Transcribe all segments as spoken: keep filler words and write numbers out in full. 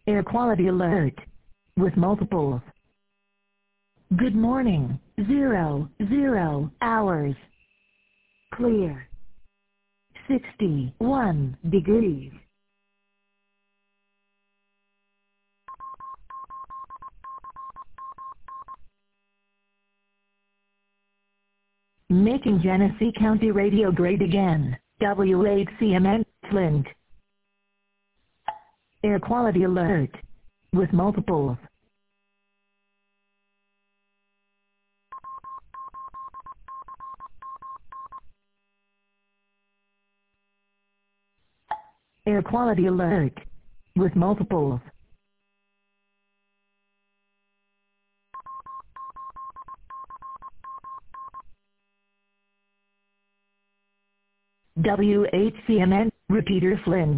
Air quality alert with multiples. Good morning, zero, zero hours. Clear. sixty-one degrees. Making Genesee County radio great again. W eight C M N, Flint. Air quality alert with multiples. Air quality alert with multiples. W eight C M N, repeater Flint.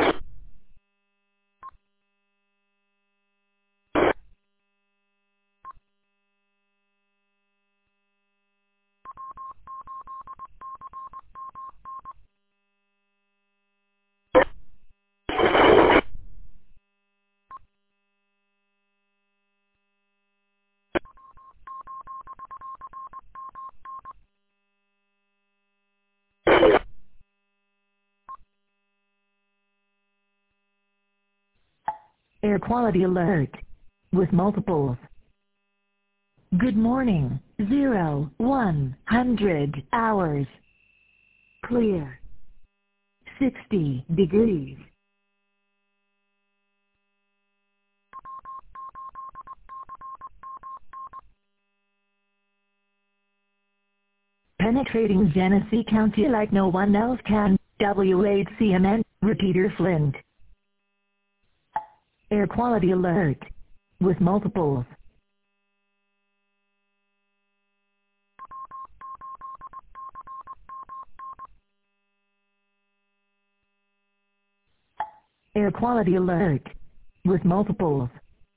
Air quality alert with multiples. Good morning, zero, one hundred hours. Clear. sixty degrees. Penetrating Genesee County like no one else can. W eight C M N, repeater Flint. Air quality alert with multiples. Air quality alert with multiples.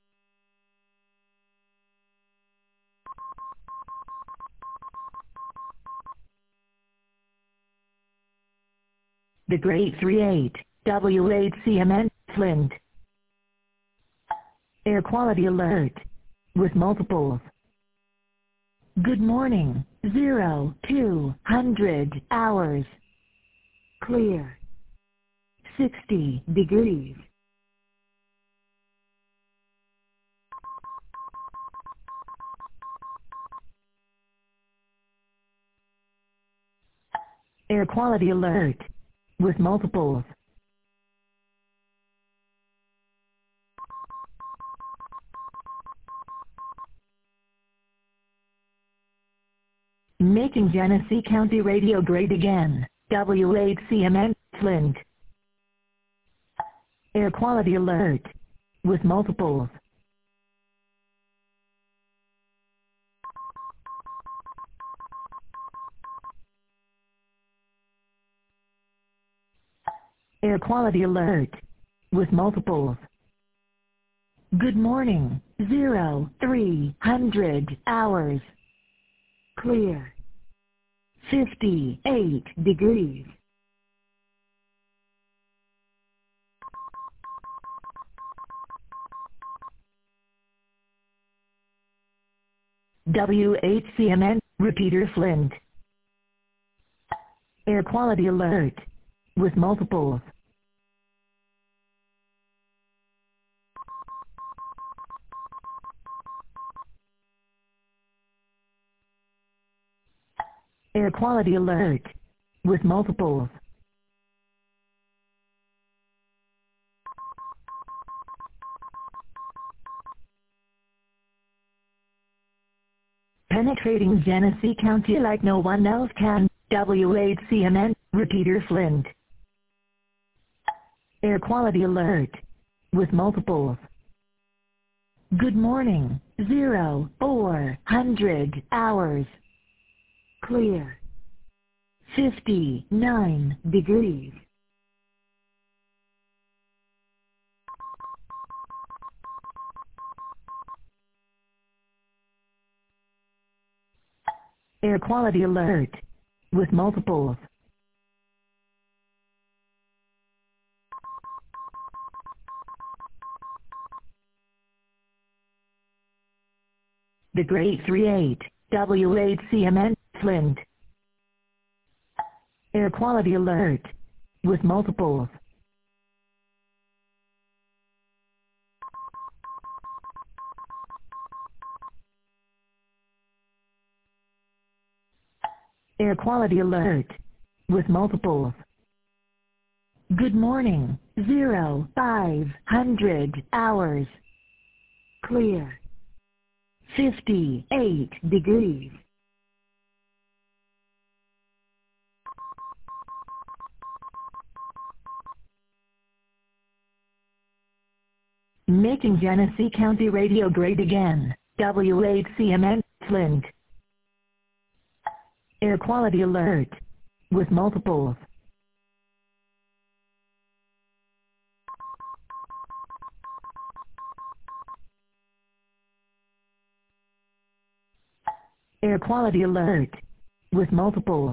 The Great thirty-eight, W eight C M N, Flint. Air quality alert with multiples. Good morning, zero, two hundred hours. Clear. sixty degrees. Air quality alert with multiples. Making Genesee County radio great again. W eight C M N, Flint. Air quality alert with multiples. Air quality alert with multiples. Good morning, zero, three hundred hours. Clear. fifty-eight degrees. W eight C M N, repeater Flint. Air quality alert with multiples. Air quality alert with multiples. Penetrating Genesee County like no one else can. W eight C M N, repeater Flint. Air quality alert with multiples. Good morning, zero, four hundred hours. Clear. fifty-nine degrees. Air quality alert with multiples. The Great three eight, W eight C M N, Flint. Air quality alert. With multiples. Air quality alert. With multiples. Good morning, zero, five hundred hours. Clear. fifty-eight degrees. Making Genesee County Radio great again. W eight C M N, Flint. Air quality alert. With multiples. Air quality alert. With multiples.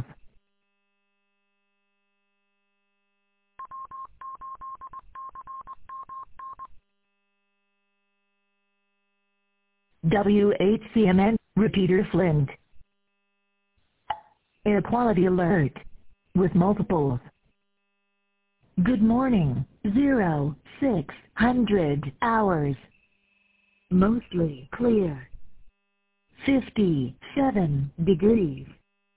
W eight C M N, repeater Flint. Air quality alert. With multiples. Good morning, zero, six hundred hours. Mostly clear. fifty-seven degrees.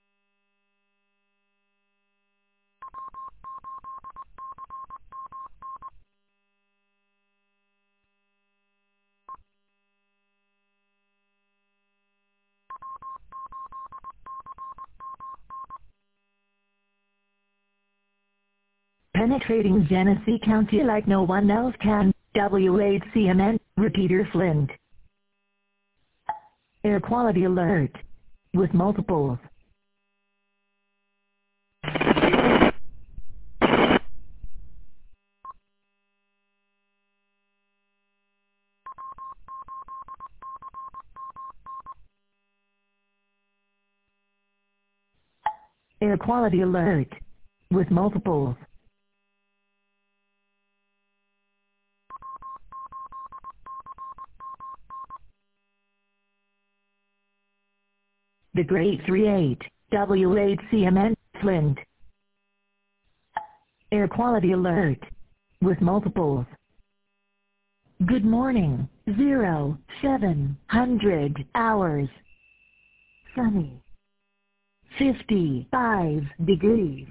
Penetrating Genesee County like no one else can. W eight C M N, repeater Flint. Air quality alert. With multiples. Air quality alert. With multiples. The Great three eight, W eight C M N, Flint. Air quality alert. With multiples. Good morning, zero, seven hundred hours. Sunny. fifty-five degrees.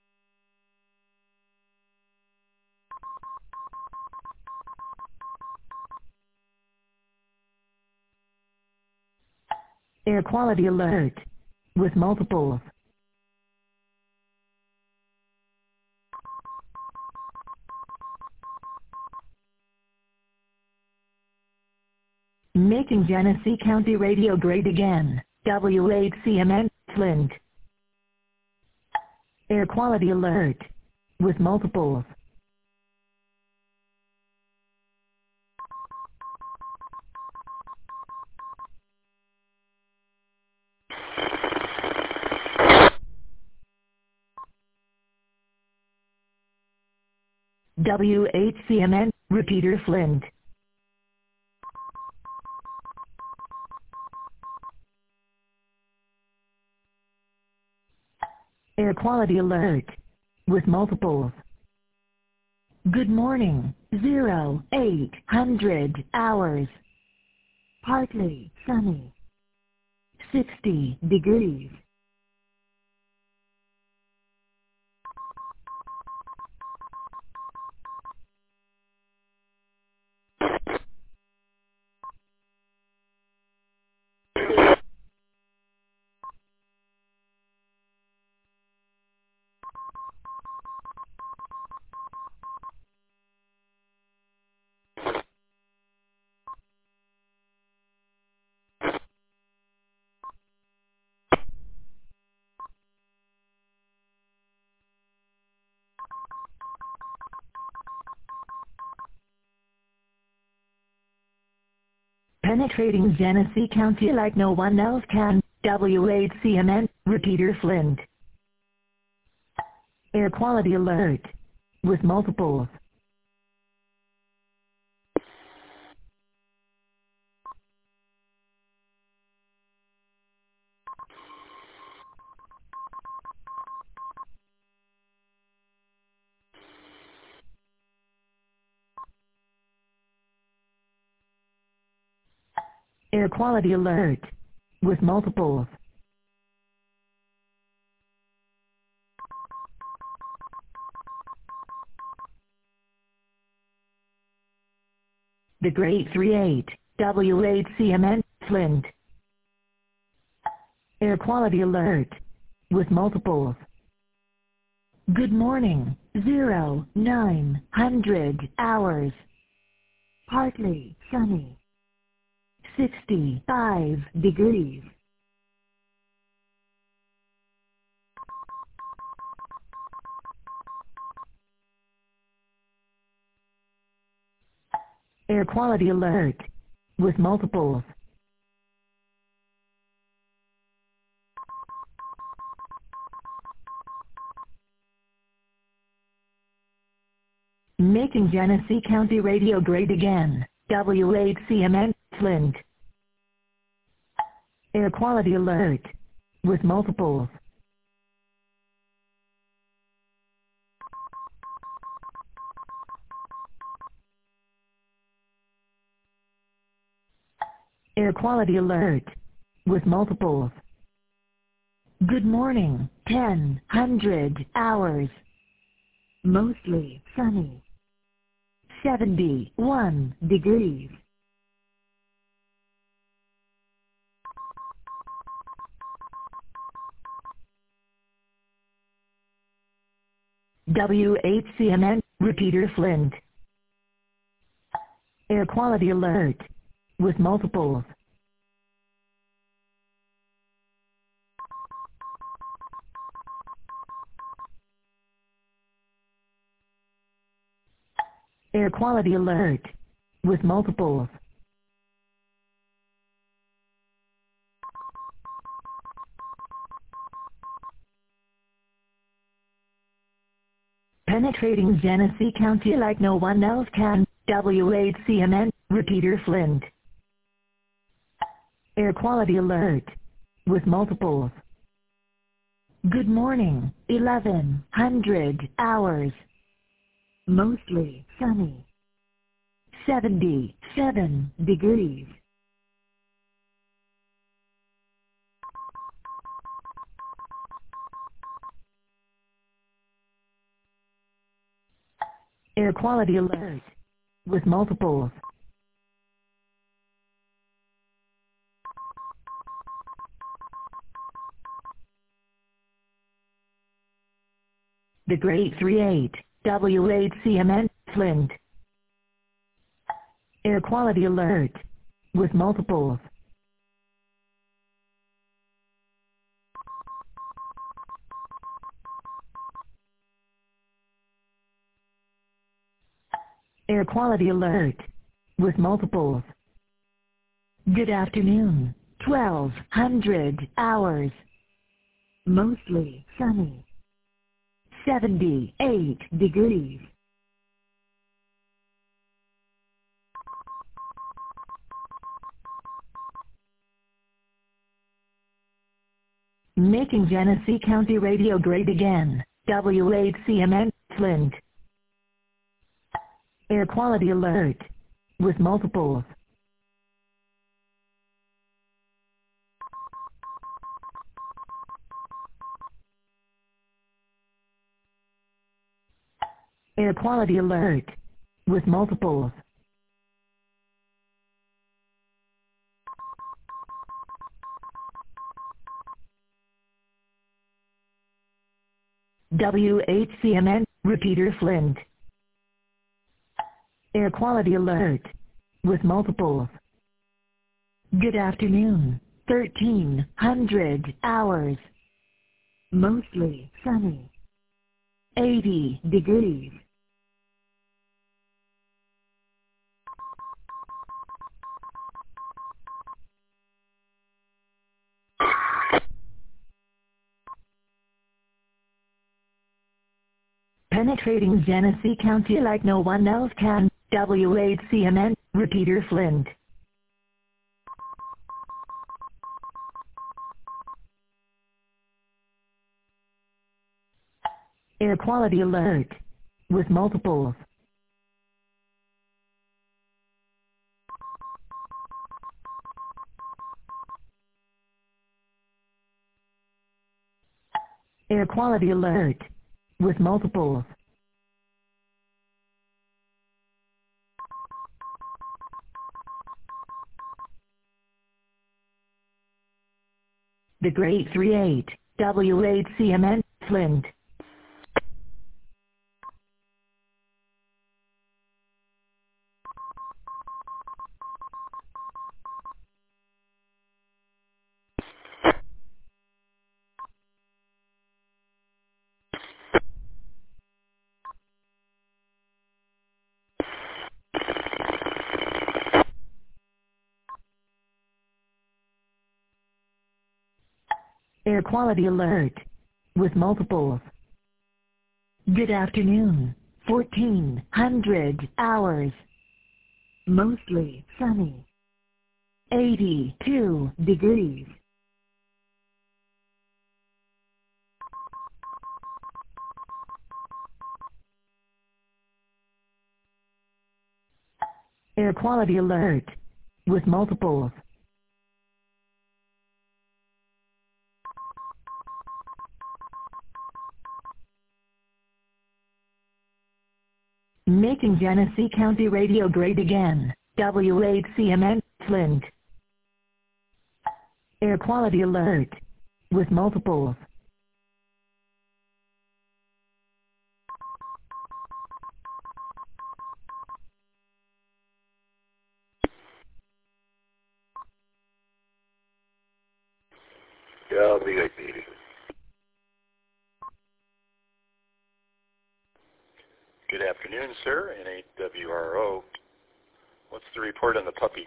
Air quality alert. With multiples. Making Genesee County Radio great again. W eight C M N, Flint. Air quality alert. With multiples. W eight C M N, repeater Flint. Air quality alert. With multiples. Good morning, zero, eight hundred hours. Partly sunny. sixty degrees. Penetrating Genesee County like no one else can. W eight C M N, repeater Flint. Air quality alert. With multiples. Air quality alert. With multiples. The Great thirty-eight, W eight C M N, Flint. Air quality alert. With multiples. Good morning, zero, nine hundred hours. Partly sunny. sixty-five degrees. Air quality alert. With multiples. Making Genesee County radio great again. W eight C M N, Flint. Air quality alert. With multiples. Air quality alert. With multiples. Good morning, ten hundred hours. Mostly sunny. seventy-one degrees. W eight C M N, repeater Flint. Air quality alert. With multiples. Air quality alert. With multiples. Penetrating Genesee County like no one else can. W eight C M N, repeater Flint. Air quality alert. With multiples. Good morning, eleven hundred hours. Mostly sunny. seventy-seven degrees. Air quality alert. With multiples. The Great thirty-eight, W eight C M N, Flint. Air quality alert. With multiples. Air quality alert. With multiples. Good afternoon, twelve hundred hours. Mostly sunny. seventy-eight degrees. Making Genesee County radio great again. W eight C M N, Flint. Air quality alert. With multiples. Air quality alert. With multiples. W eight C M N, repeater Flint. Air quality alert. With multiples. Good afternoon, thirteen hundred hours. Mostly sunny. eighty degrees. Penetrating Genesee County like no one else can. W eight C M N, repeater Flint. Air quality alert. With multiples. Air quality alert. With multiples. The Great thirty-eight, W eight C M N, Flint. Air quality alert. With multiples. Good afternoon. fourteen hundred hours. Mostly sunny. eighty-two degrees. Air quality alert. With multiples. Making Genesee County radio great again. W eight C M N, Flint. Air quality alert. With multiples. W A P. Good afternoon, sir, N eight W R O. What's the report on the puppy?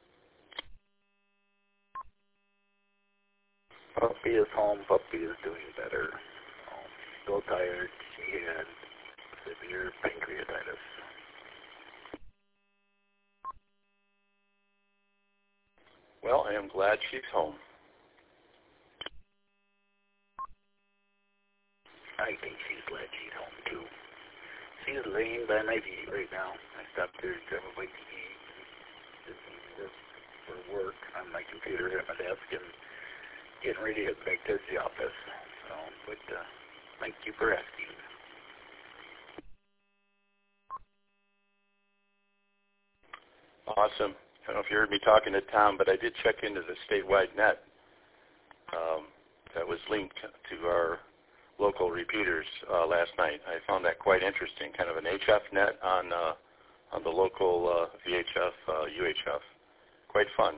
Puppy is home. Puppy is doing better. Um, still tired. She had severe pancreatitis. Well, I am glad she's home. I think she's glad she's home, too. She's laying by my feet right now. I stopped her to grab a bite to eat. Did some work for work on my computer at my desk and getting ready to head back to the office. So, but uh, thank you for asking. Awesome. I don't know if you heard me talking to Tom, but I did check into the statewide net um, that was linked to our local repeaters uh, last night. I found that quite interesting, kind of an H F net on uh, on the local uh, V H F, uh, U H F. Quite fun.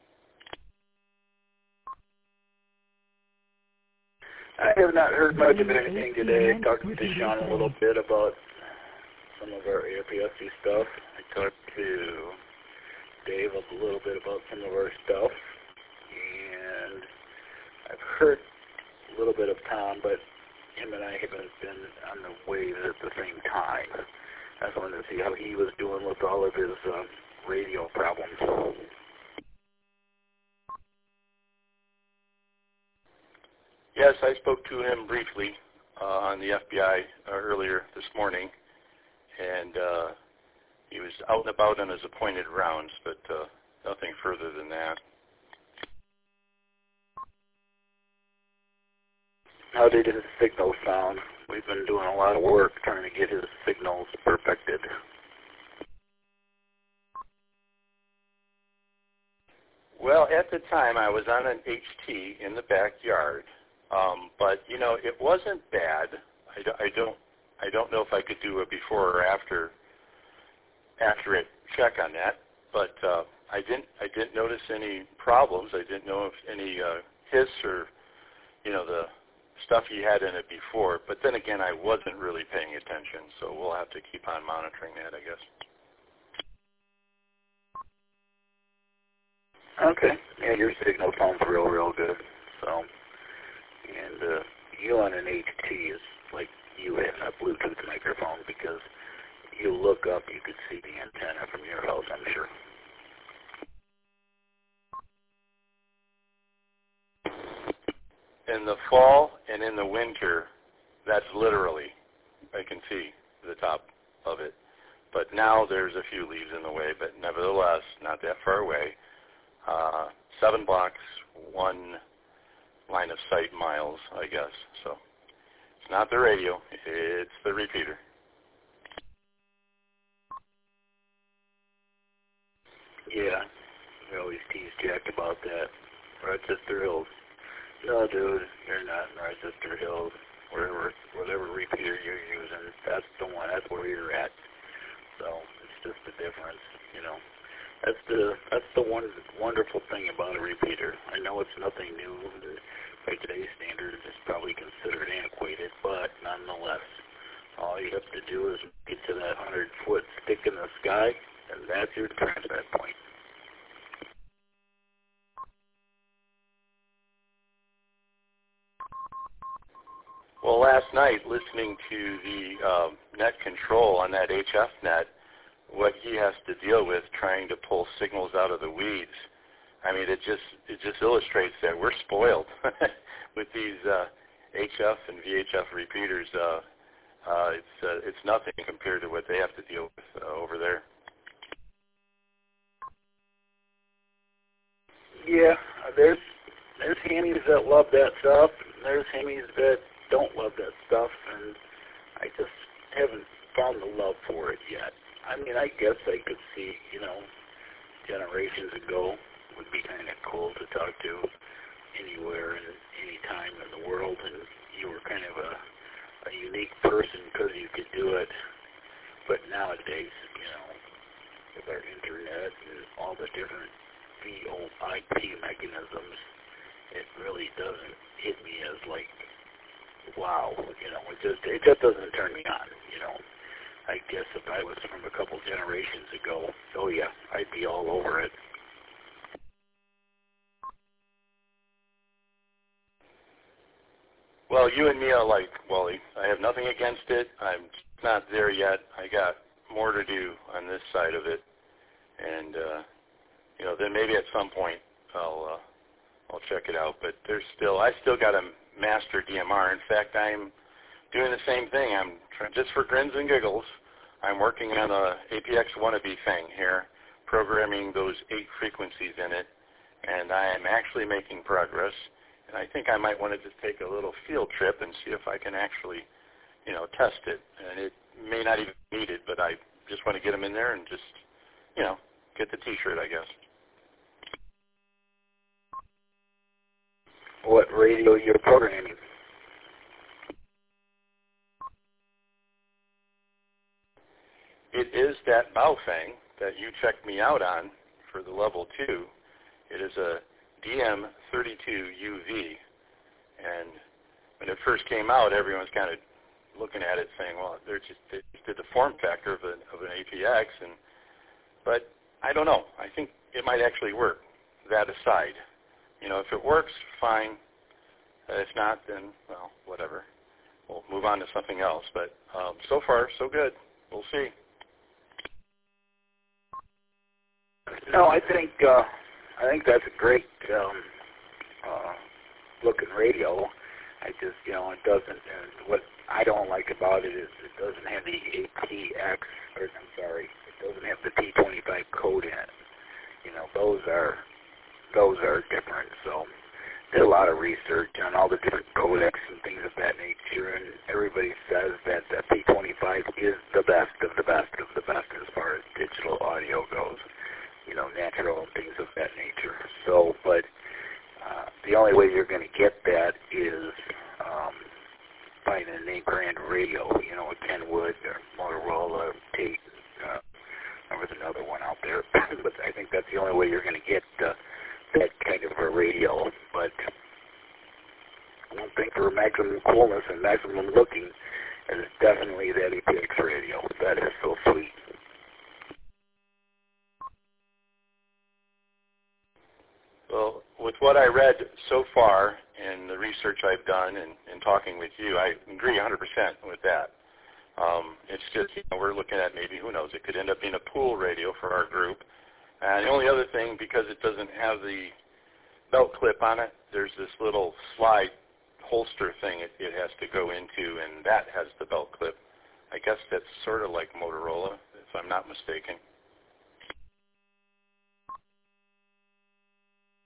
I have not heard much of anything today. I talked to Sean a little bit about some of our A R P S C stuff. I talked to Dave a little bit about some of our stuff. And I've heard a little bit of Tom, but him and I haven't been on the waves at the same time. I just wanted to see how he was doing with all of his uh, radio problems. Yes, I spoke to him briefly uh, on the F B I uh, earlier this morning, and uh, he was out and about on his appointed rounds, but uh, nothing further than that. How did his signal sound? We've been doing a lot of work trying to get his signals perfected. Well, at the time, I was on an H T in the backyard, um, but you know, it wasn't bad. I, do, I don't, I don't know if I could do a before or after, accurate check on that. But uh, I didn't, I didn't notice any problems. I didn't know if any uh, hiss or, you know, the stuff he had in it before. But then again, I wasn't really paying attention, so we'll have to keep on monitoring that, I guess. Okay. Yeah, your signal sounds real, real good. So, and uh, you on an H T is like you had a Bluetooth microphone because you look up, you could see the antenna from your house, I'm sure. In the fall and in the winter, that's literally, I can see the top of it. But now there's a few leaves in the way, but nevertheless, not that far away. Uh, seven blocks, one line of sight miles, I guess. So It's not the radio. It's the repeater. Yeah, we always tease Jack about that. Rochester Hills. No, dude, you're not in Rochester Hills. Wherever, whatever repeater you're using, that's the one. That's where you're at. So it's just the difference, you know. That's the that's the one wonderful thing about a repeater. I know it's nothing new. By today's standards, it's probably considered antiquated, but nonetheless, all you have to do is get to that hundred-foot stick in the sky, and that's your transmit point. Well, last night, listening to the um, net control on that H F net, what he has to deal with trying to pull signals out of the weeds, I mean, it just it just illustrates that we're spoiled with these uh, H F and V H F repeaters. Uh, uh, it's uh, it's nothing compared to what they have to deal with uh, over there. Yeah, there's there's hammies that love that stuff, and there's hammies that don't love that stuff, and I just haven't found the love for it yet. I mean, I guess I could see, you know, generations ago would be kind of cool to talk to anywhere and any time in the world, and you were kind of a, a unique person because you could do it. But nowadays, you know, with our internet and all the different V O I P mechanisms, it really doesn't hit me as like, wow, you know, it just it just doesn't turn me on, you know. I guess if I was from a couple generations ago, oh yeah, I'd be all over it. Well, you and me are like, Wally, I have nothing against it. I'm not there yet. I got more to do on this side of it. And, uh, you know, then maybe at some point I'll uh, I'll check it out. But there's still, I still got a master D M R. In fact, I'm doing the same thing. I'm trying, just for grins and giggles, I'm working on a A P X wannabe thing here, programming those eight frequencies in it, and I am actually making progress. And I think I might want to just take a little field trip and see if I can actually, you know, test it. And it may not even need it, but I just want to get them in there and just, you know, get the T-shirt, I guess. What radio you're programming? It is that Baofeng that you checked me out on for the level two. It is a D M thirty-two U V, and when it first came out, everyone's kind of looking at it saying, well, they're just, they just did the form factor of an, of an A P X, and but I don't know. I think it might actually work, that aside. You know, if it works, fine. Uh, if not, then, well, whatever. We'll move on to something else. But um, so far, so good. We'll see. No, I think uh, I think that's a great um, uh, looking radio. I just, you know, it doesn't. Uh, what I don't like about it is it doesn't have the A T X, or I'm sorry, it doesn't have the P twenty-five code in it. You know, those are those are different. So did a lot of research on all the different codecs and things of that nature, and everybody says that the P twenty-five is the best of the best of the best as far as digital audio goes. You know, natural and things of that nature. So, but uh, the only way you're going to get that is um, buying a name brand radio, you know, a Kenwood or Motorola, Tate, uh, there was another one out there. But I think that's the only way you're going to get uh, that kind of a radio. But one thing for maximum coolness and maximum looking is definitely that A P X radio. That is so sweet. Well, with what I read so far and the research I've done and, and talking with you, I agree one hundred percent with that. Um, it's just, you know, we're looking at maybe, who knows, it could end up being a pool radio for our group. And the only other thing, because it doesn't have the belt clip on it, there's this little slide holster thing it, it has to go into, and that has the belt clip. I guess that's sort of like Motorola, if I'm not mistaken.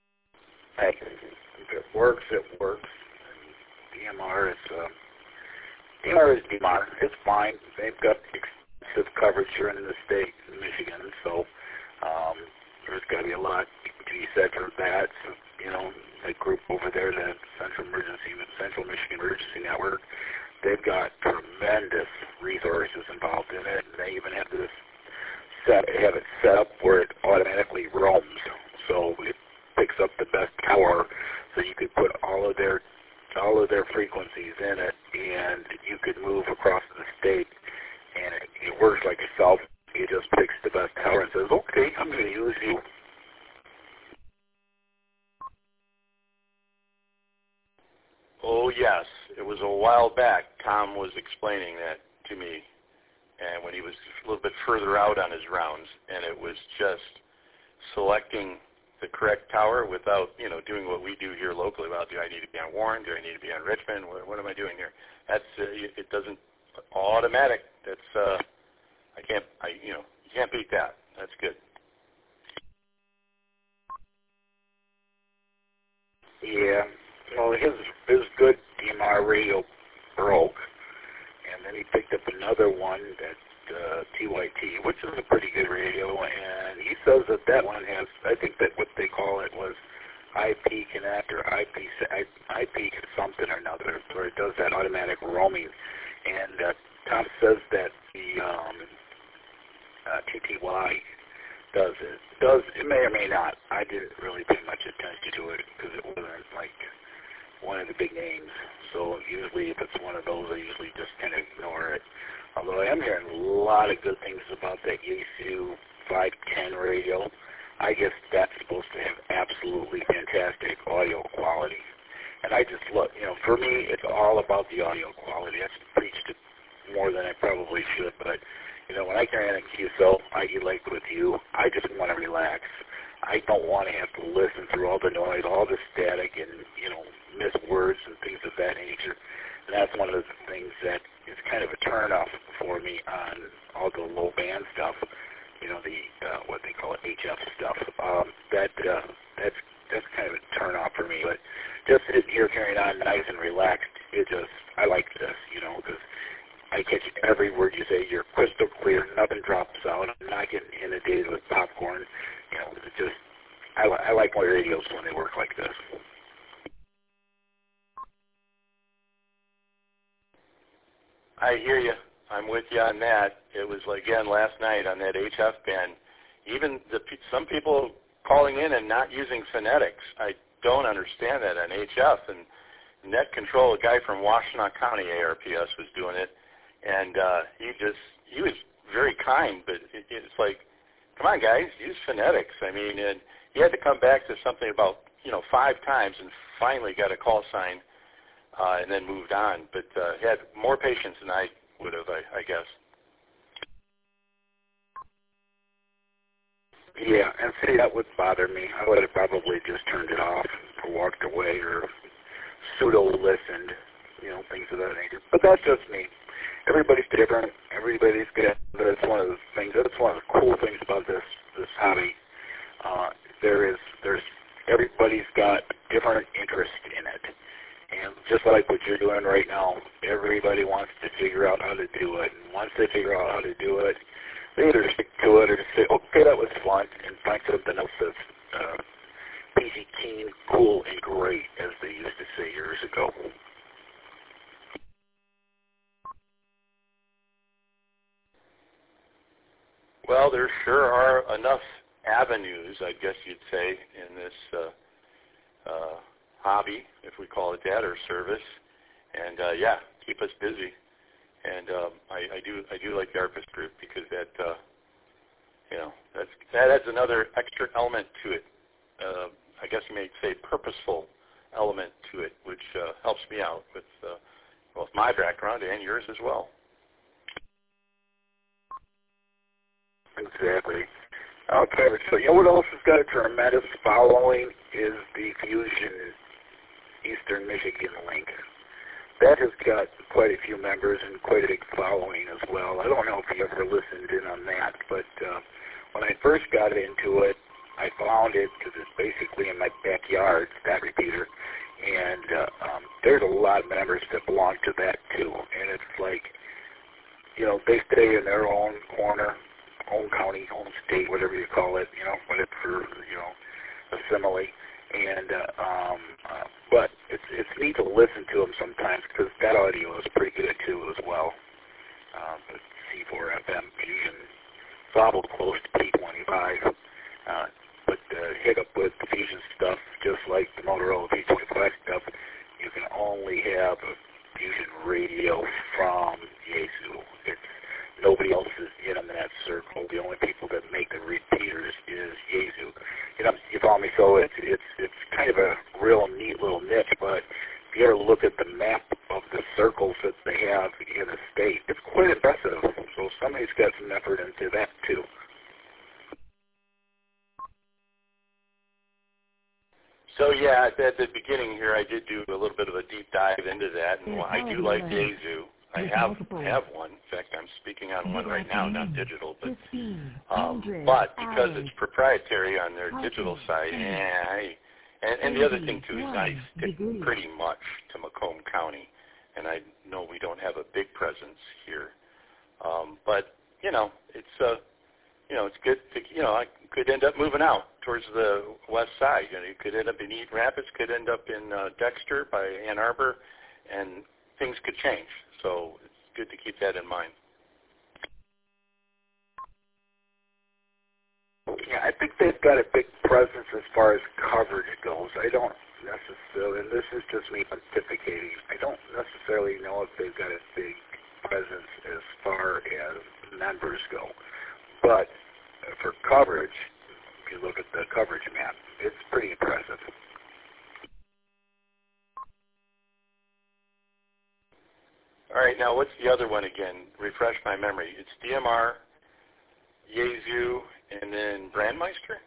Hey, if it works, it works. And D M R is, uh, D M R is D M R. It's fine. They've got extensive coverage here in the state, in Michigan, so um, there's got to be a lot to be said for that. So, you know, the group over there, the Central Emergency, Central Michigan Emergency Network, they've got tremendous resources involved in it. They even have this set, have it set up where it automatically roams, so it picks up the best tower, so you could put all of their all of their frequencies in it, and you could move across the state, and it, it works like a cell phone. It just picks the best tower and says, okay, I'm going to use you. Oh, yes. It was a while back. Tom was explaining that to me, and when he was a little bit further out on his rounds, and it was just selecting the correct tower without, you know, doing what we do here locally. Well, do I need to be on Warren? Do I need to be on Richmond? What, what am I doing here? That's uh, it doesn't automatic. That's uh, I can't I you know you can't beat that. That's good. Yeah. Well, his his good D M R radio broke, and then he picked up another one that uh, T Y T, which is a pretty good radio, and he says that that one has, I think that what they call it was I P Connect or I P I P something or another, where it does that automatic roaming. And uh, Tom says that the um, uh, T T Y does it. Does it may or may not. I didn't really pay much attention to it because it wasn't like one of the big names. So usually if it's one of those, I usually just kind of ignore it. Although I am hearing a lot of good things about that Yaesu five ten radio. I guess that's supposed to have absolutely fantastic audio quality. And I just look, you know, for me, it's all about the audio quality. I've preached it more than I probably should, but, you know, when I carry on a Q S O, I E like with you, I just want to relax. I don't want to have to listen through all the noise, all the static, and, you know, miss words and things of that nature. And that's one of the things that is kind of a turn-off for me on all the low-band stuff, you know, the, uh, what they call it, H F stuff. Um, that, uh, that's, that's kind of a turn-off for me. But just sitting here carrying on nice and relaxed, it just, I like this, you know, because I catch every word you say. You're crystal clear. Nothing drops out. I'm not getting inundated with popcorn. You know, it's just, I, I like my radios when they work like this. I hear you. I'm with you on that. It was, again, last night on that H F band. Even the some people calling in and not using phonetics. I don't understand that on H F. And Net Control, a guy from Washtenaw County A R P S, was doing it. And uh, he just, he was very kind, but it, it's like, come on, guys, use phonetics. I mean, and he had to come back to something about, you know, five times and finally got a call sign uh, and then moved on. But uh, he had more patience than I would have, I, I guess. Yeah, and see, that would bother me. I would have probably just turned it off or walked away or pseudo-listened, you know, things of that nature. But that's just me. Everybody's different. Everybody's good. That's one of the things. That's one of the cool things about this this hobby. Uh, there is there's everybody's got different interest in it, and just like what you're doing right now, everybody wants to figure out how to do it. And once they figure out how to do it, they either stick to it or just say, "Okay, that was fun," and find something else that's uh, peasy keen, cool, and great, as they used to say years ago. Well, there sure are enough avenues, I guess you'd say, in this uh, uh, hobby, if we call it that, or service. And uh, yeah, keep us busy. And um, I, I do, I do like the A R P S group because that, uh, you know, that's that adds another extra element to it. Uh, I guess you may say purposeful element to it, which uh, helps me out with uh, both my background and yours as well. Exactly. Okay, so you know what else has got a tremendous following is the Fusion Eastern Michigan link. That has got quite a few members and quite a big following as well. I don't know if you ever listened in on that, but uh, when I first got into it, I found it because it's basically in my backyard, that repeater, and uh, um, there's a lot of members that belong to that too. And it's like, you know, they stay in their own corner, own county, own state, whatever you call it, you know, whatever for, you know, a simile. And uh, um, uh, but it's it's neat to listen to them sometimes because that audio is pretty good too as well. Um, the C four F M fusion, it's almost close to P twenty-five. Uh, but the hiccup with the fusion stuff, just like the Motorola P twenty-five stuff, you can only have a fusion radio from Yaesu. It's nobody else is in them in that circle. The only people that make the repeaters is Yaesu. You know, you follow me? So it's it's it's kind of a real neat little niche. But if you ever look at the map of the circles that they have in the state, it's quite impressive. So somebody's got some effort into that too. So yeah, at the beginning here, I did do a little bit of a deep dive into that, and I do like Yaesu. I have have one. In fact, I'm speaking on one right now, not digital, but um, but because it's proprietary on their digital side, yeah, I, and, and the other thing too is I stick pretty much to Macomb County, and I know we don't have a big presence here, um, but you know, it's uh, you know, it's good to, you know, I could end up moving out towards the west side. You know, you could end up in Eaton Rapids, could end up in uh, Dexter by Ann Arbor, and things could change. So it's good to keep that in mind. Yeah, I think they've got a big presence as far as coverage goes. I don't necessarily, and this is just me pontificating, I don't necessarily know if they've got a big presence as far as members go. But for coverage, if you look at the coverage map, it's pretty impressive. All right, now what's the other one again? Refresh my memory. It's D M R, Yaesu, and then Brandmeister?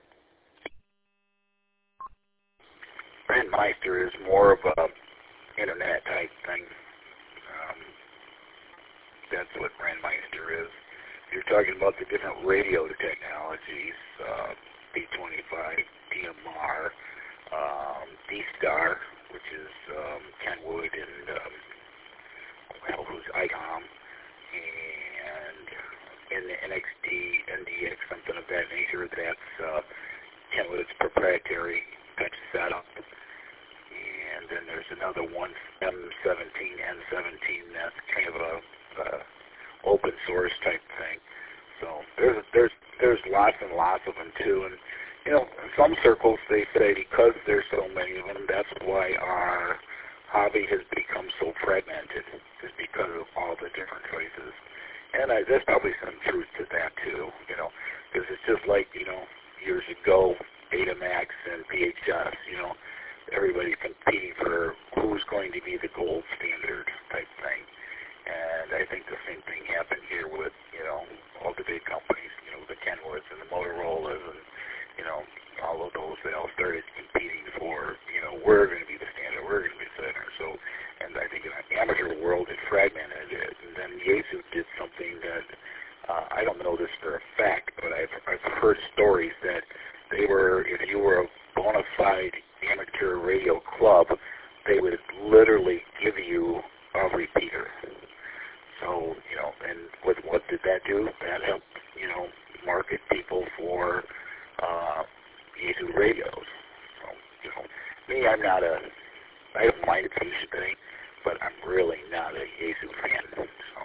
Brandmeister is more of a internet type thing. Um, that's what Brandmeister is. You're talking about the different radio technologies, uh, P twenty-five, D M R, um, D-Star, which is um, Kenwood, and um, well, who's I COM, and, and the N X D, N D X, something of that nature. That's uh, Kenwood's proprietary type setup. And then there's another one, M seventeen, N seventeen, that's kind of a uh, open source type thing. So there's there's there's lots and lots of them too. And you know, in some circles they say because there's so many of them, that's why our hobby has become so fragmented, is because of all the different choices. And I, there's probably some truth to that too, you know, because it's just like, you know, years ago, Betamax and V H S, you know, everybody competing for who's going to be the gold standard type thing. And I think the same thing happened here with, you know, all the big companies, you know, the Kenwoods and the Motorola's and, you know, all of those, they all started competing for, you know, we're going to be the standard, we're going to be the center. So, and I think in the amateur world, it fragmented it. And then Yaesu did something that, uh, I don't know this for a fact, but I've, I've heard stories that they were, if you were a bona fide amateur radio club, they would literally give you a repeater. So, you know, and with what did that do? That helped, you know, market people for uh, Yaesu radios. So, you know, me, I'm not a, I don't mind the fusion thing, but I'm really not a Yaesu fan. So.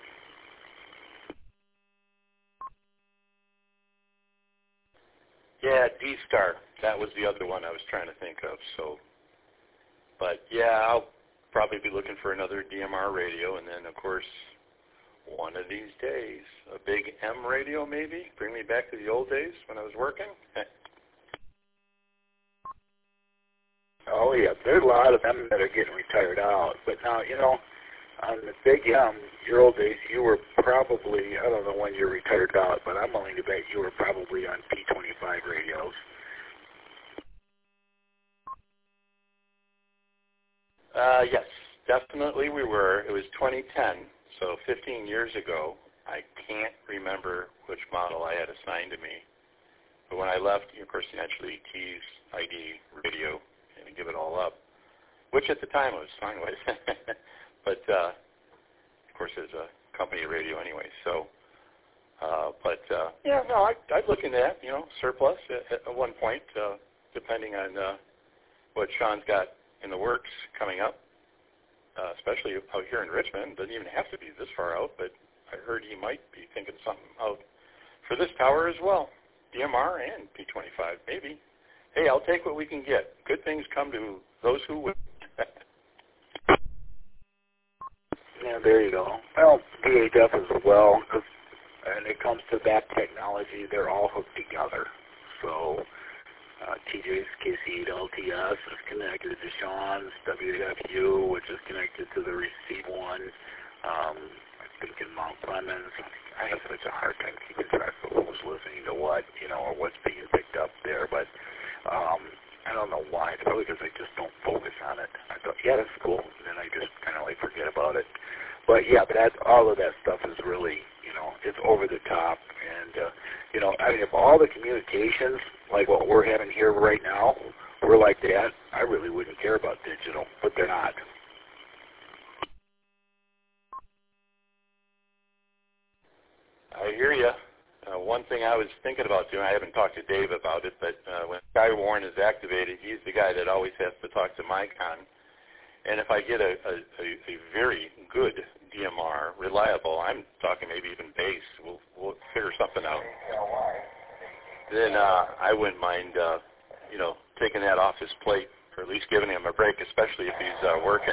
Yeah, D-Star. That was the other one I was trying to think of. So, but yeah, I'll probably be looking for another D M R radio, and then of course, one of these days, a big M radio maybe, bring me back to the old days when I was working. Oh yeah, there's a lot of them that are getting retired out. But now, you know, on the big M, your old days, you were probably, I don't know when you retired out, but I'm willing to bet you were probably on P twenty-five radios. Uh, yes, definitely we were. It was twenty ten, so fifteen years ago. I can't remember which model I had assigned to me. But when I left, of course, naturally, keys, I D, radio, and give it all up. which at the time was fine with. But, uh, of course, it's a company radio anyway. So, uh, but, uh, yeah, no, I, I'd look into that, you know, surplus at, at one point, uh, depending on uh, what Sean's got in the works coming up, uh, especially out here in Richmond. Doesn't even have to be this far out, but I heard he might be thinking something out for this tower as well, D M R and P twenty-five, maybe. Hey, I'll take what we can get. Good things come to those who win. Yeah, there you go. Well, V H F as well, because when it comes to that technology, they're all hooked together. So uh, T J's K C L T S is connected to Sean's W F U, which is connected to the receive one. Um, I think in Mount Clemens, I have such a hard time keeping track of who's listening to what, you know, or what's being picked up there. But um, I don't know why. It's probably because I just don't focus on it. I thought, yeah, that's cool. And then I just kind of like forget about it. But yeah, but that's, all of that stuff is really, you know, it's over the top. And, uh, you know, I mean, if all the communications, like what we're having here right now, were like that, I really wouldn't care about digital, but they're not. I hear you. Uh, one thing I was thinking about doing, I haven't talked to Dave about it, but uh, when Skywarn is activated, he's the guy that always has to talk to Micon. And if I get a, a, a, a very good D M R, reliable, I'm talking maybe even base, we'll, we'll figure something out. Then uh, I wouldn't mind, uh, you know, taking that off his plate, or at least giving him a break, especially if he's uh, working.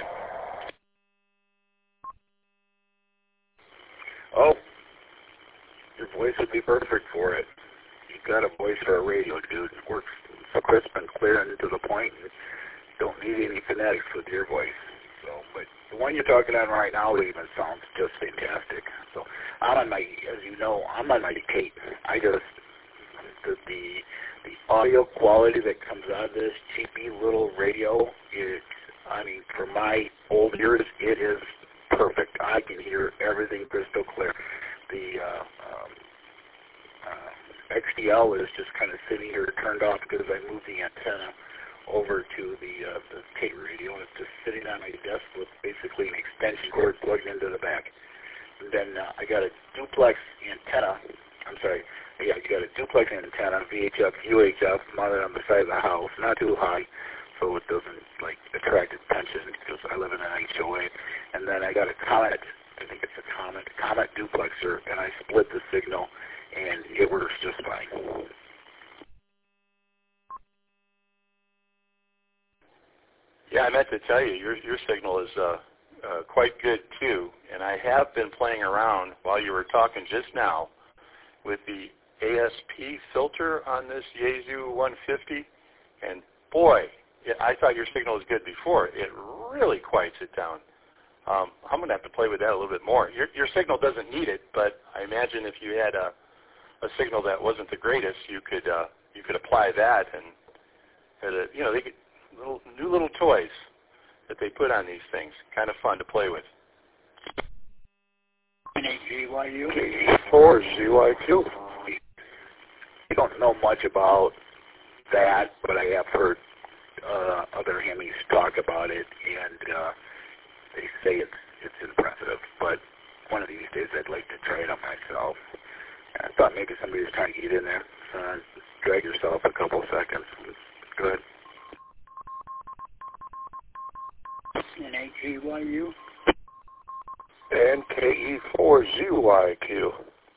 Oh, your voice would be perfect for it. You've got a voice for a radio, dude. It works so crisp and clear and to the point. And don't need any phonetics with your voice. So, but the one you're talking on right now even sounds just fantastic. So I'm on my, as you know, I'm on my tape. I just, the, the, the audio quality that comes out of this cheapy little radio is, I mean, for my old ears, it is perfect. I can hear everything crystal clear. The uh, um, uh, X D L is just kind of sitting here turned off because I moved the antenna over to the uh, the tape radio, and it's just sitting on my desk with basically an extension cord plugged into the back. And then uh, I got a duplex antenna. I'm sorry. Yeah, you got a duplex antenna, V H F, U H F, mounted on the side of the house, not too high, so it doesn't like attract attention because I live in an H O A. And then I got a Comet. I think it's a Comet, Comet duplexer, and I split the signal, and it works just fine. Yeah, I meant to tell you, your your signal is uh, uh, quite good too, and I have been playing around while you were talking just now with the A S P filter on this Yaesu one fifty, and boy, it, I thought your signal was good before. It really quiets it down. Um, I'm going to have to play with that a little bit more. Your, your signal doesn't need it, but I imagine if you had a, a signal that wasn't the greatest, you could uh, you could apply that, and had a, you know, they could, little new little toys that they put on these things. Kind of fun to play with. G Y U four G Y Q. I don't know much about that, but I have heard uh, other Hemis talk about it, and uh, they say it's it's impressive. But one of these days, I'd like to try it out myself. I thought maybe somebody was trying to get in there. Uh, drag yourself a couple seconds. Good. N A G Y U and K E four G Y Q.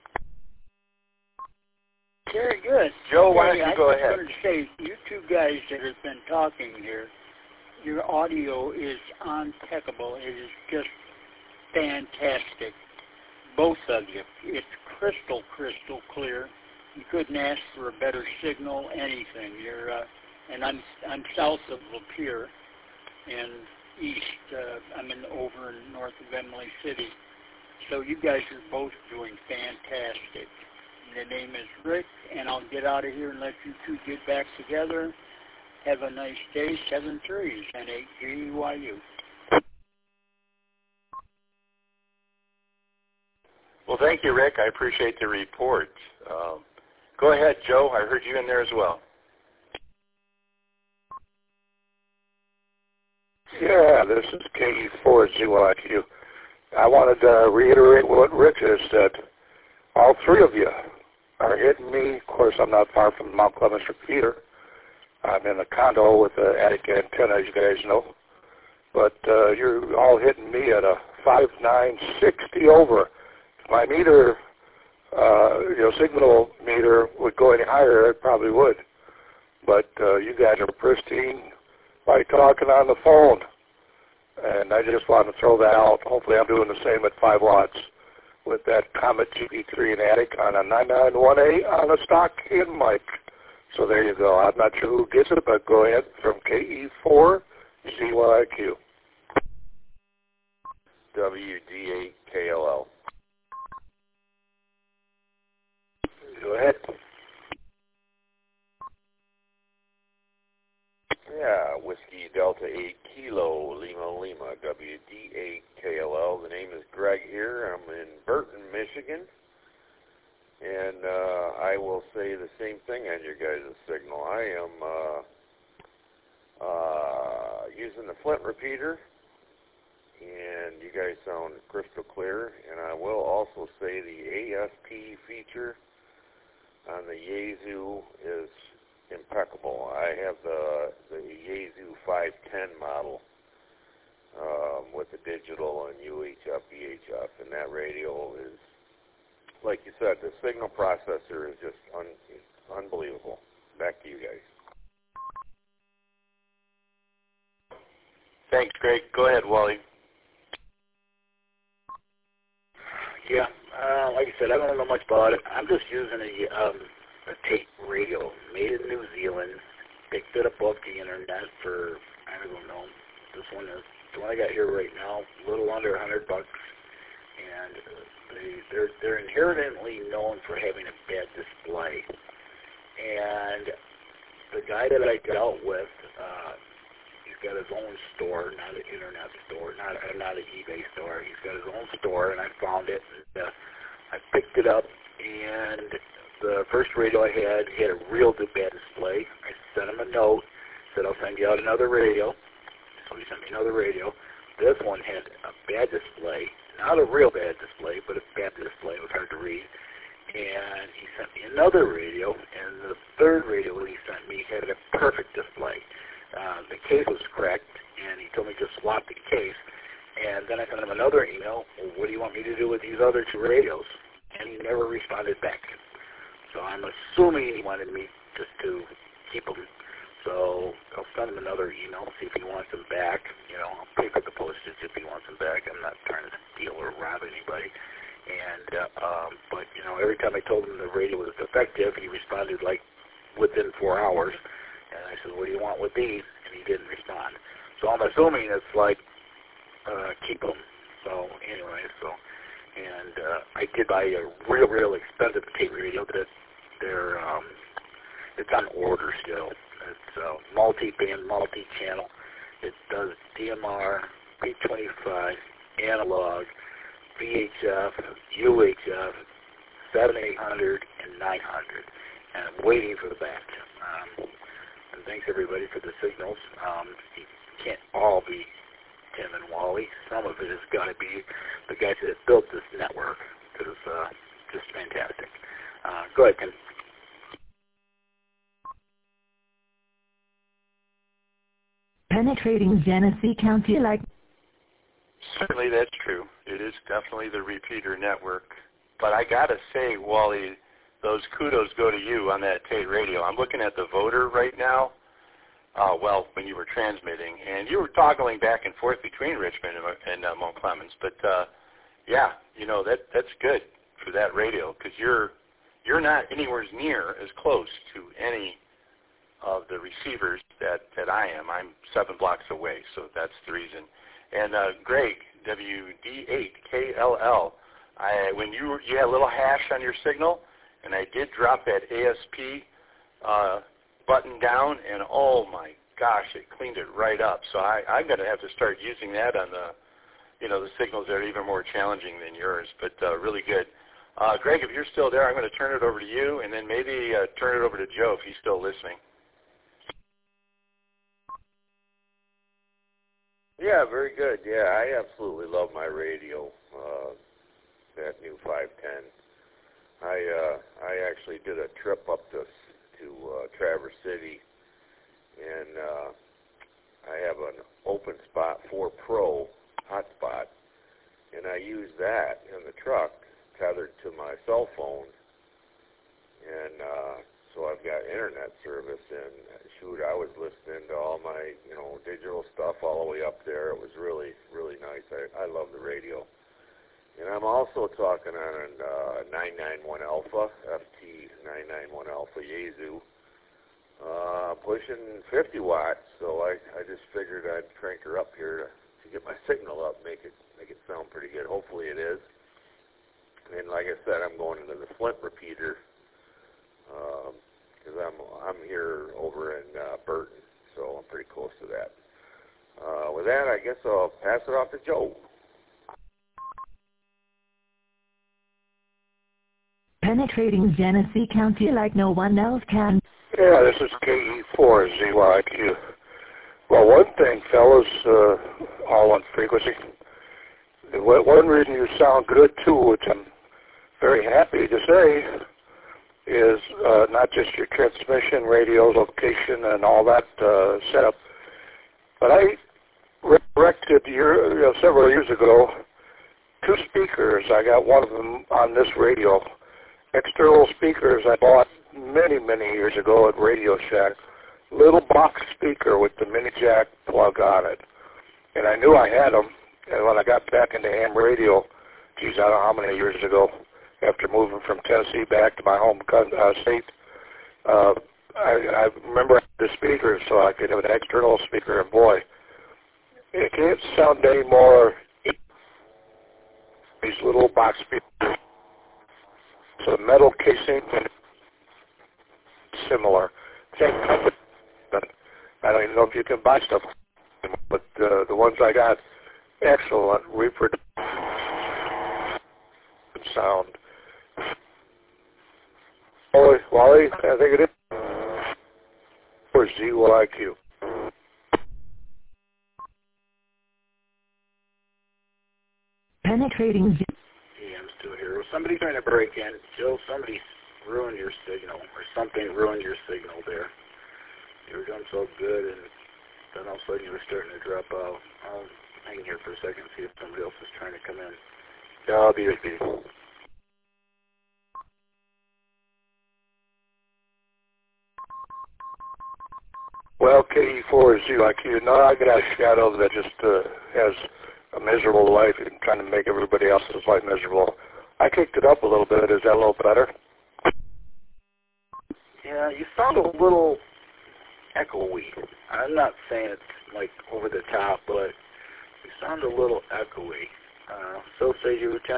Very good. Joe, why don't hey, you go I ahead? I was going to say, you two guys that have been talking here, your audio is impeccable. It is just fantastic. Both of you. It's crystal, crystal clear. You couldn't ask for a better signal, anything. You're, uh, and I'm I'm south of Lapeer, and east. Uh, I'm in over in north of Emily City. So you guys are both doing fantastic. The name is Rick, and I'll get out of here and let you two get back together. Have a nice day. Seven threes and eight G Y U. Well, thank you, Rick. I appreciate the report. Um, go ahead, Joe. I heard you in there as well. Yeah, this is K E four Z Y Q. I wanted to reiterate what Rich has said. All three of you are hitting me. Of course, I'm not far from Mount Clemens Repeater. I'm in a condo with an attic antenna, as you guys know. But uh, you're all hitting me at a five nine sixty over. If my meter, uh, you know, signal meter would go any higher, it probably would. But uh, you guys are pristine by talking on the phone. And I just want to throw that out. Hopefully I'm doing the same at five watts with that Comet G P three and attic on a nine nine one A on a stock in mic. So there you go. I'm not sure who gets it, but go ahead from K E four Z Y Q. W D eight K L L. Go ahead. Yeah, Whiskey Delta eight Kilo Lima Lima, W D eight K L L. The name is Greg here. I'm in Burton, Michigan. And uh, I will say the same thing on your guys' signal. I am uh, uh, using the Flint repeater, and you guys sound crystal clear. And I will also say the A S P feature on the Yaesu is impeccable. I have the the Yaesu five ten model um, with the digital and U H F, V H F, and that radio is, like you said, the signal processor is just un, unbelievable. Back to you guys. Thanks, Greg. Go ahead, Wally. Yeah, uh, like I said, I don't know much about it. I'm just using a, um, a tape radio made in New Zealand. Picked it up off the internet for, I don't know, this one is, the one I got here right now, a little under a hundred bucks. And they, they're, they're inherently known for having a bad display. And the guy that I dealt with, uh, he's got his own store, not an internet store, not, uh, not an eBay store. He's got his own store, and I found it. And, uh, I picked it up, and the first radio I had had a real bad display. I sent him a note, said I'll send you out another radio. So he sent me another radio. This one had a bad display, not a real bad display, but a bad display. It was hard to read. And he sent me another radio, and the third radio he sent me had a perfect display. Uh, the case was cracked, and he told me to swap the case. And then I sent him another email, well, what do you want me to do with these other two radios? And he never responded back. So I'm assuming he wanted me just to keep them. So I'll send him another email, see if he wants them back. You know, I'll pay for the postage if he wants them back. I'm not trying to steal or rob anybody. And uh, um, but you know, every time I told him the radio was defective, he responded like within four hours. And I said, "What do you want with these?" And he didn't respond. So I'm assuming it's like uh, keep them. So anyway, so and uh, I did buy a real, real expensive tape radio that they're um, it's on order still. It's uh, multi-band, multi-channel. It does D M R, P twenty-five, analog, V H F, U H F, seven eight hundred, and nine hundred. And I'm waiting for the batch. Um, and thanks, everybody, for the signals. Um, you can't all be Tim and Wally. Some of it has got to be the guys that built this network, because it's uh, just fantastic. Uh, go ahead, Tim. Penetrating Genesee County like... Certainly that's true. It is definitely the repeater network. But I got to say, Wally, those kudos go to you on that Tate radio. I'm looking at the voter right now, uh, well, when you were transmitting, and you were toggling back and forth between Richmond and, and uh, Mount Clemens. But, uh, yeah, you know, that that's good for that radio, because you're, you're not anywhere near as close to any of the receivers that, that I am. I'm seven blocks away, so that's the reason. And uh, Greg, W D eight K L L, I, when you were, you had a little hash on your signal, and I did drop that A S P uh, button down, and oh my gosh, it cleaned it right up. So I, I'm going to have to start using that on the, you know, the signals that are even more challenging than yours, but uh, really good. Uh, Greg, if you're still there, I'm going to turn it over to you, and then maybe uh, turn it over to Joe if he's still listening. Yeah, very good. Yeah, I absolutely love my radio, uh, that new five ten. I uh, I actually did a trip up to to uh, Traverse City, and uh, I have an Open Spot four Pro hotspot, and I use that in the truck tethered to my cell phone, and uh, so I've got internet service, and shoot, I was listening to all my, you know, digital stuff all the way up there. It was really, really nice. I, I love the radio. And I'm also talking on a uh, nine ninety-one Alpha, F T nine ninety-one Alpha Yaesu, uh, pushing fifty watts, so I, I just figured I'd crank her up here to, to get my signal up, make it make it sound pretty good. Hopefully it is. And like I said, I'm going into the Flint repeater, because um, I'm I'm here over in uh, Burton, so I'm pretty close to that. Uh, with that, I guess I'll pass it off to Joe. Penetrating Genesee County like no one else can. Yeah, this is K E four Z Y Q. Well, one thing, fellas, uh, all on frequency, one reason you sound good, too, which I'm very happy to say, is uh, not just your transmission, radio, location, and all that uh, setup, but I resurrected year, you know, several years ago two speakers. I got one of them on this radio. External speakers I bought many, many years ago at Radio Shack. Little box speaker with the mini jack plug on it. And I knew I had them. And when I got back into ham radio, geez, I don't know how many years ago, after moving from Tennessee back to my home uh, state, uh, I, I remember the speakers so I could have an external speaker. And boy, it can't sound any more. These little box speakers. So the metal casing and similar. Same company. I don't even know if you can buy stuff, but uh, the ones I got, excellent reproduction sound. Wally, Wally, I think it is. Or Z Y Q. Penetrating. Yeah, I'm still here. Was somebody trying to break in? Joe, somebody ruined your signal, or something ruined your signal there. You were doing so good, and then all of a sudden you were starting to drop out. I'll hang here for a second and see if somebody else is trying to come in. Yeah, I'll be with you. Well, K E four is Z like you. No, I got a shadow that just uh, has a miserable life and trying to make everybody else's life miserable. I kicked it up a little bit. Is that a little better? Yeah, you sound a little echoey. I'm not saying it's like over the top, but you sound a little echoey. Uh, so say you, Tim.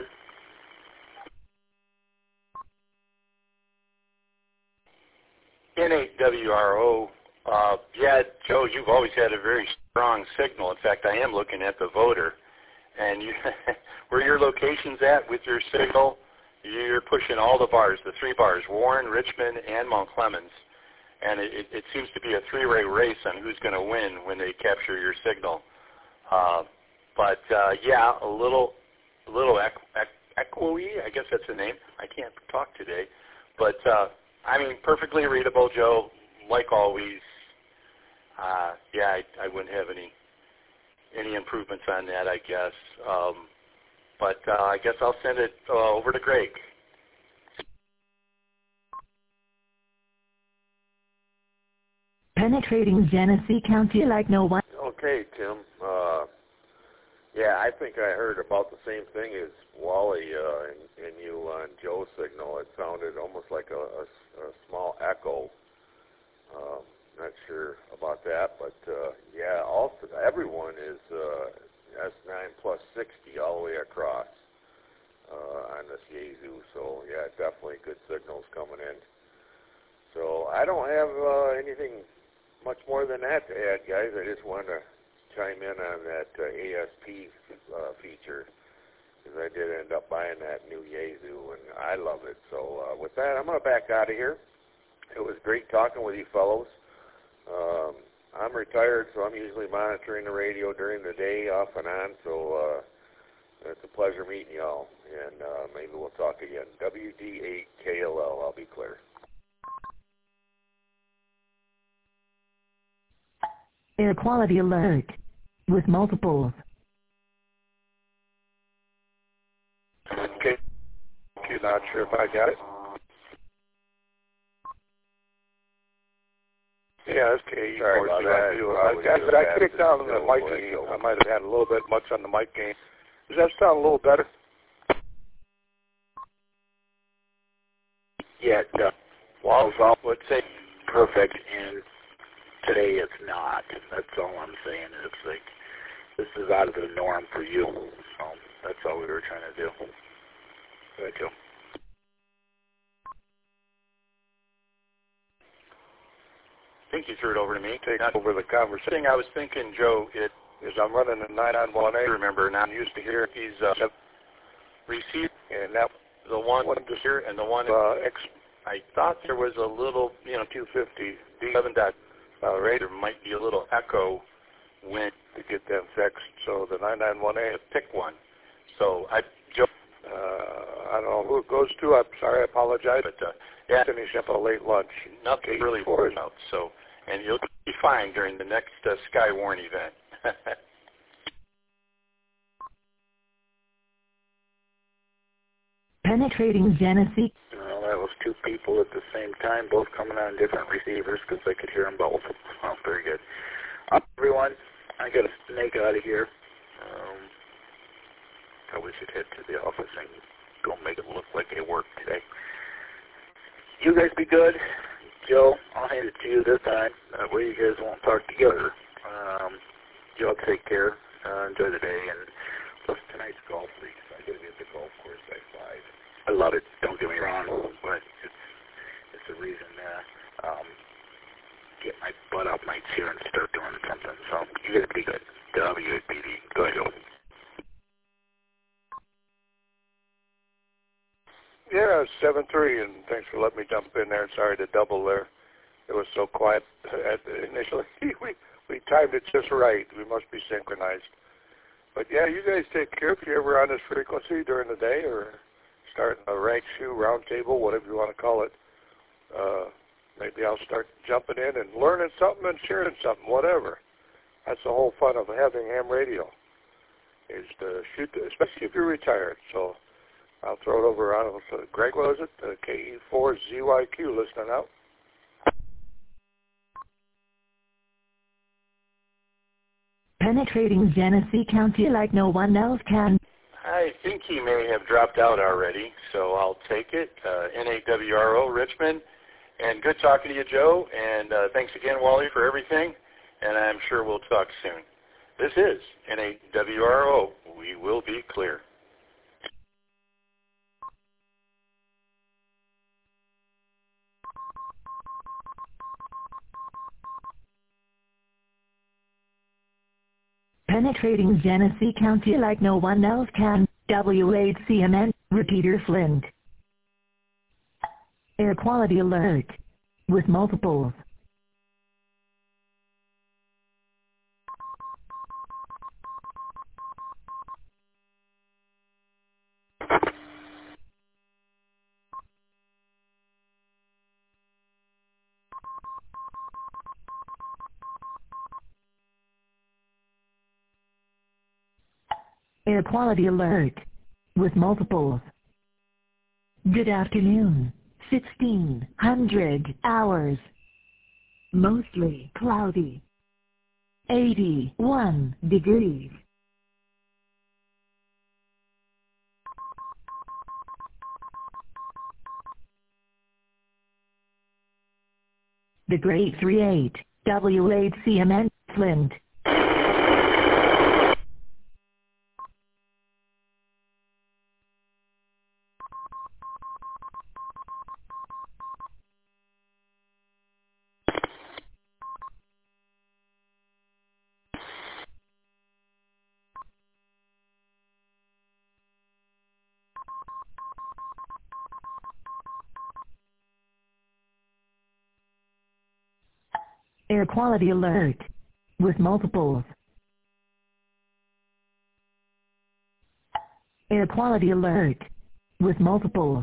N eight W R O, uh, yeah, Joe, you've always had a very strong signal. In fact, I am looking at the voter, and you, where your location's at with your signal, you're pushing all the bars, the three bars, Warren, Richmond, and Mount Clemens. And it, it, it seems to be a three-way race on who's going to win when they capture your signal. Uh, but, uh, yeah, a little a little equ- echoey, I guess that's the name. I can't talk today. But, uh, I mean, perfectly readable, Joe, like always. Uh, yeah, I, I wouldn't have any any improvements on that, I guess. Um, but uh, I guess I'll send it uh, over to Greg. Penetrating Genesee County like no one. Okay, Tim. Uh, yeah, I think I heard about the same thing as Wally uh, and, and you on Joe's signal. It sounded almost like a, a, a small echo. Um, not sure about that, but uh, yeah, also everyone is uh, S nine plus sixty all the way across uh, on this Yaesu. So yeah, definitely good signals coming in. So I don't have uh, anything much more than that to add, guys. I just wanted to chime in on that uh, A S P uh, feature, because I did end up buying that new Yaesu, and I love it. So uh, with that, I'm going to back out of here. It was great talking with you fellows. Um, I'm retired, so I'm usually monitoring the radio during the day, off and on. So uh, it's a pleasure meeting y'all, and uh, maybe we'll talk again. W D eight K L L. I'll be clear. Air quality alert with multiples. Okay. You're not sure if I got it? Yeah, it's K. Sorry about that. I, but I clicked down on the mic gain. I might have had a little bit much on the mic gain. Does that sound a little better? Yeah, uh, Walls off would say perfect, and today it's not. That's all I'm saying. It's like, this is out of the norm for you. So that's all we were trying to do. Thank you. I think you threw it over to me. Take Not over the conversation. thing I was thinking, Joe, it is I'm running a nine nine one A. remember now. I'm used to hear He's uh, received and that the one one just here and the one. uh, X I thought there was a little, you know, two fifty D seven dot uh, rate there might be a little echo when to get them fixed. So the nine nine one A, to pick one. So I, Joe, uh, I don't know who it goes to. I'm sorry, I apologize. but uh, yeah, Finish up a late lunch. nothing K really four worked out. So, and you'll be fine during the next uh, Skywarn event. Penetrating Genesee. Well, that was two people at the same time, both coming on different receivers because I could hear them both. Oh, very good. Uh, everyone, I got to snake out of here. Um, probably should head to the office and go make it look like I worked today. You guys be good. Joe, I'll hand it to you this time. That way you guys won't talk together. Um, y'all take care. Uh, enjoy the day. And plus tonight's golf week, so I got to be at the golf course by five. I love it. Don't get me wrong, but it's it's a reason to um, get my butt out my chair and start doing something. So you guys be good. W A P D. Go ahead, Joe. Yeah, seven three, and thanks for letting me jump in there. Sorry to double there. It was so quiet at the, initially. we we timed it just right. We must be synchronized. But yeah, you guys take care. If you're ever on this frequency during the day or starting a rank shoe round table, whatever you want to call it, uh, maybe I'll start jumping in and learning something and sharing something, whatever. That's the whole fun of having ham radio, is to shoot, especially if you're retired. So I'll throw it over on to Greg, what was it? Uh, K E four Z Y Q listening out. Penetrating Genesee County like no one else can. I think he may have dropped out already, so I'll take it. Uh, N A W R O, Richmond. And good talking to you, Joe. And uh, thanks again, Wally, for everything. And I'm sure we'll talk soon. This is N A W R O. We will be clear. Penetrating Genesee County like no one else can. W eight C M N, repeater Flint. Air quality alert with multiples. Air quality alert with multiples. Good afternoon. sixteen hundred hours. Mostly cloudy. eighty-one degrees. The Great three eight, W eight C M N, Flint. Air quality alert. With multiples. Air quality alert. With multiples.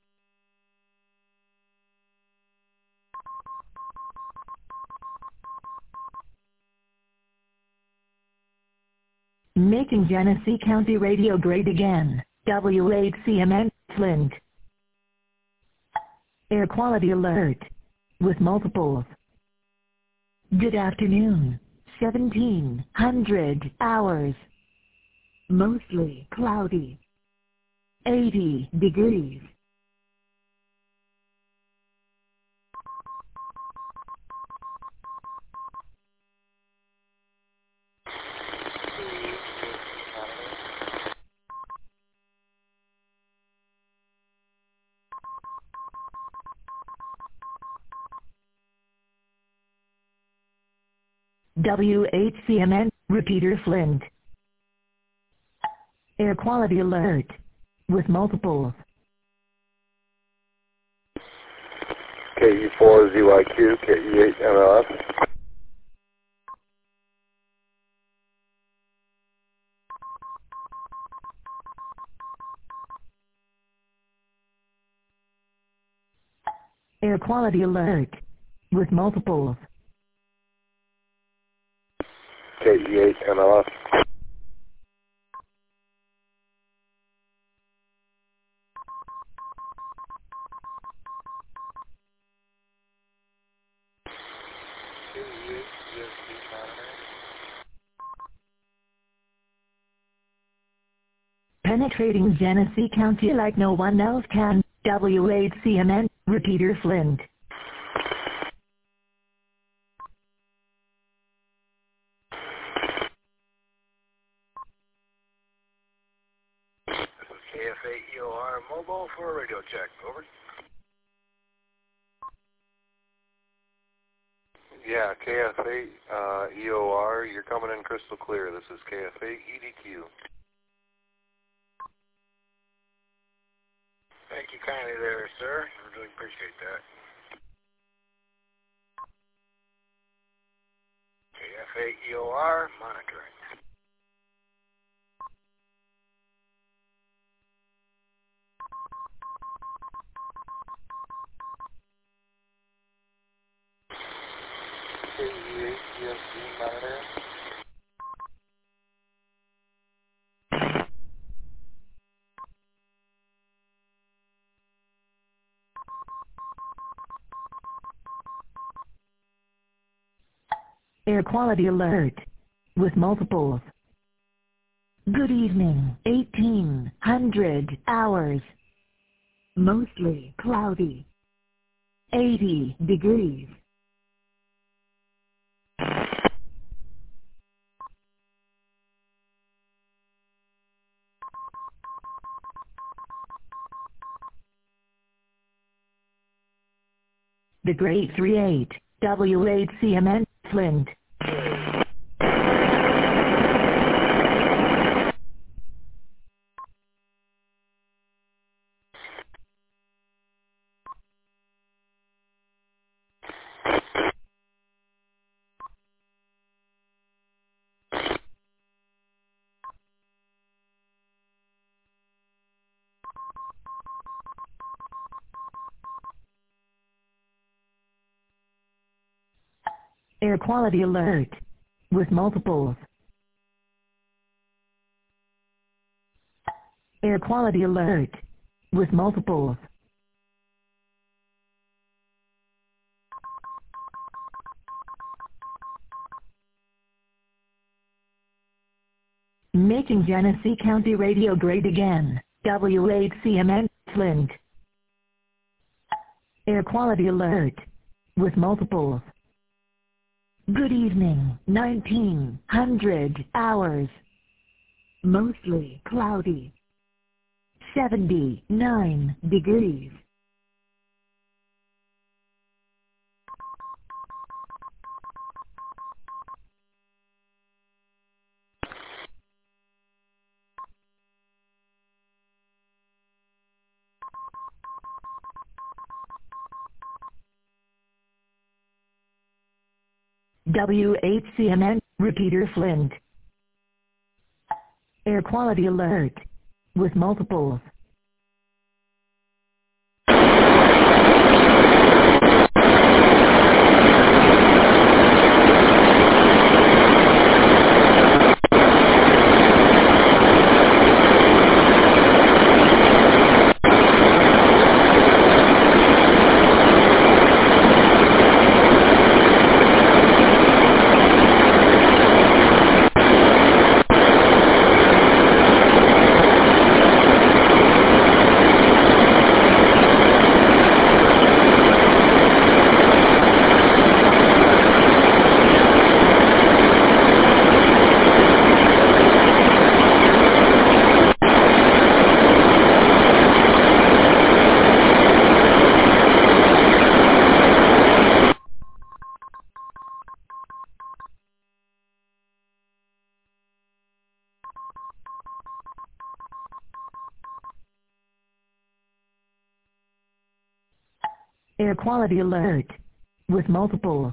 Making Genesee County radio great again. W eight C M N, Flint. Air quality alert. With multiples. Good afternoon. seventeen hundred hours. Mostly cloudy. eighty degrees. W eight C M N, repeater Flint. Air quality alert. With multiples. K E four Z Y Q, K E eight M L F. Air quality alert. With multiples. K E eight M L F. Penetrating Genesee County like no one else can. W eight C M N, repeater Flint. K F A E O R mobile for a radio check. Over. Yeah, K F A uh, E O R, you're coming in crystal clear. This is K F A E D Q. Thank you kindly there, sir. I really appreciate that. K F A E O R monitoring. K E eight G S D monitor. Air quality alert. With multiples. Good evening. eighteen hundred hours. Mostly cloudy. eighty degrees. The Great three eight, W eight C M N, Flint. Air quality alert. With multiples. Air quality alert. With multiples. Making Genesee County radio great again. W eight C M N, Flint. Air quality alert. With multiples. Good evening. nineteen hundred hours. Mostly cloudy. seventy-nine degrees. W H C M N, repeater Flint. Air quality alert. With multiples. Air quality alert. With multiples.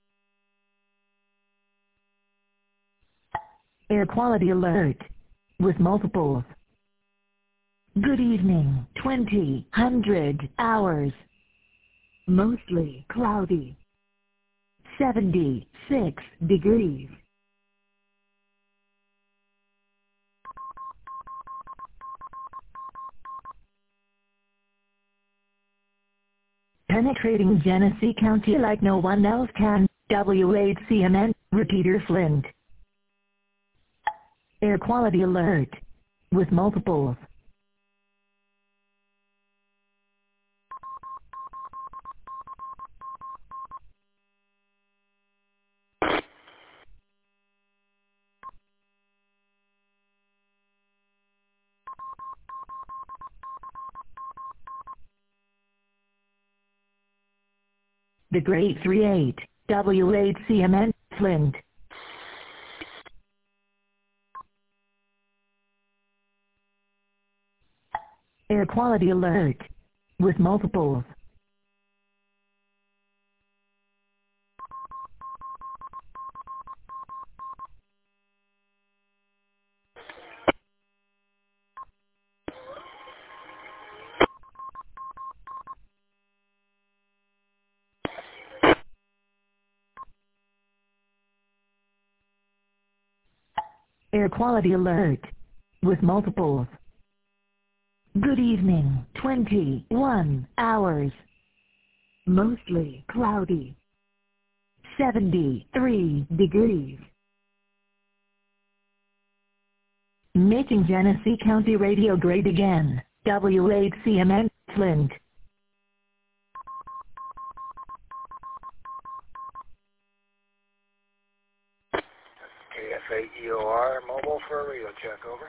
Air quality alert. With multiples. Good evening. twenty hundred hours. Mostly cloudy. seventy-six degrees. Penetrating Genesee County like no one else can. W H C M N, repeater Flint. Air quality alert. With multiples. The Great three eight, W H C M N, Flint. Air quality alert. With multiples. Air quality alert. With multiples. Good evening. twenty-one hours. Mostly cloudy. seventy-three degrees. Making Genesee County radio great again. W H C M N, Flint. K F A E O R mobile for a radio check, over.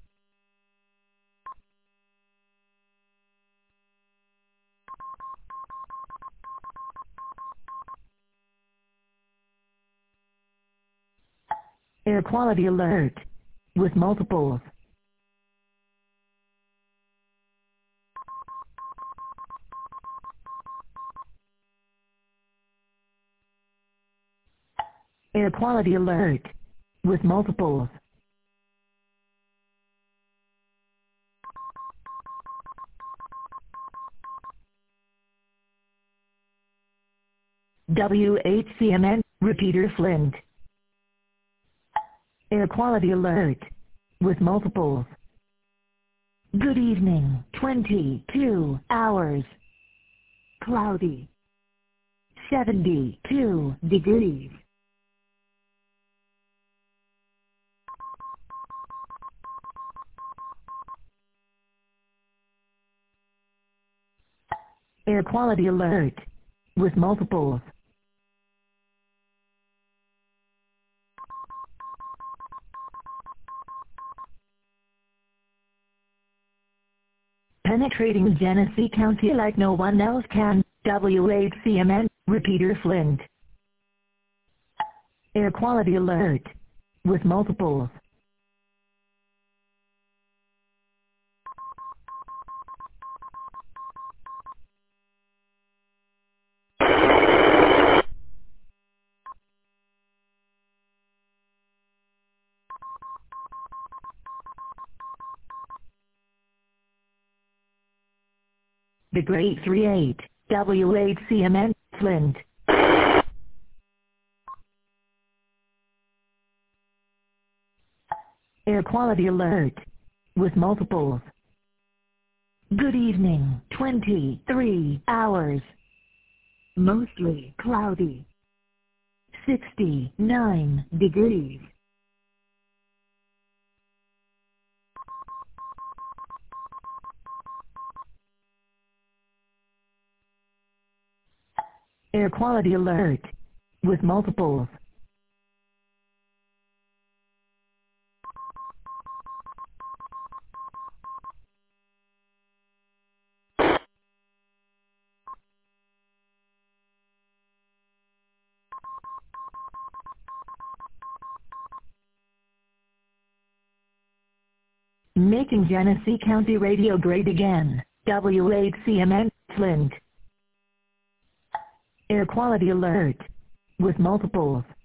Air quality alert. With multiples. Air quality alert. With multiples. W H C M N, repeater Flint. Air quality alert. With multiples. Good evening. twenty-two hours. Cloudy. seventy-two degrees. Air quality alert. With multiples. Penetrating Genesee County like no one else can. W H C M N, repeater Flint. Air quality alert. With multiples. The Great thirty-eight, W eight C M N, Flint. Air quality alert. With multiples. Good evening, twenty-three hours. Mostly cloudy. sixty-nine degrees. Air quality alert. With multiples. Making Genesee County Radio great again, W eight C M N, Flint. Air quality alert. With multiples.